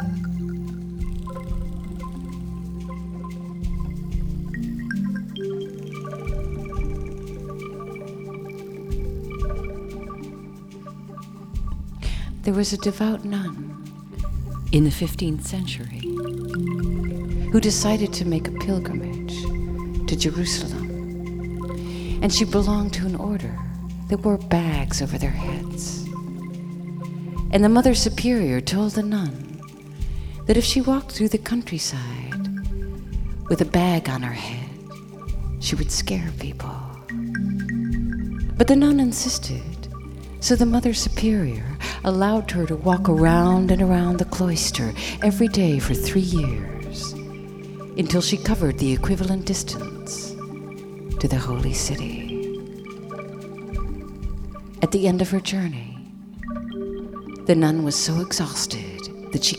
There was a devout nun in the 15th century who decided to make a pilgrimage to Jerusalem. And she belonged to an order that wore bags over their heads. And the Mother Superior told the nun that if she walked through the countryside with a bag on her head, she would scare people. But the nun insisted, so the Mother Superior allowed her to walk around and around the cloister every day for 3 years, until she covered the equivalent distance to the holy city. At the end of her journey, the nun was so exhausted that she